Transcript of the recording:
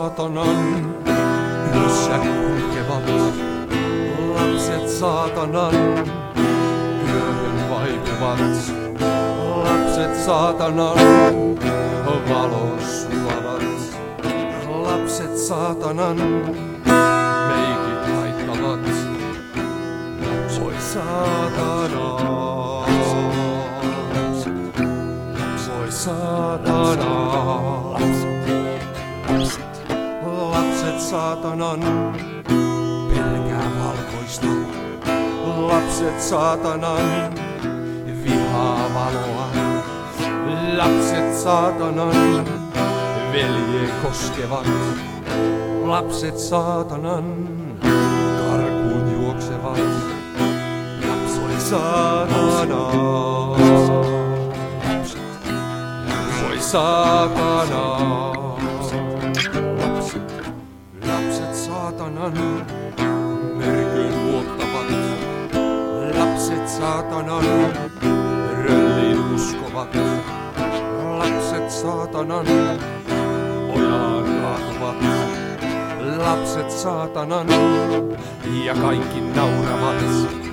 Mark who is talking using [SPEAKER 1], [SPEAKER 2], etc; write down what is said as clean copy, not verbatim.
[SPEAKER 1] saatanan yössä kulkevat. Lapset saatanan yöhön vaipuvat. Lapset saatanan valon sulavat. Lapset saatanan meikit haittavat. Voi saatana, voi saatana. Lapset saatanan pelkää valkoista. Lapset saatanan vihaa valoa. Lapset saatanan velje koskevat. Lapset saatanan karkuun juoksevat. Voi saatana, voi saatana. Lapset saatanan mörköön luottavat. Lapset saatanan rölliin uskovat. Lapset saatanan ojaan kaatuvat. Lapset saatanan ja kaikki nauravat.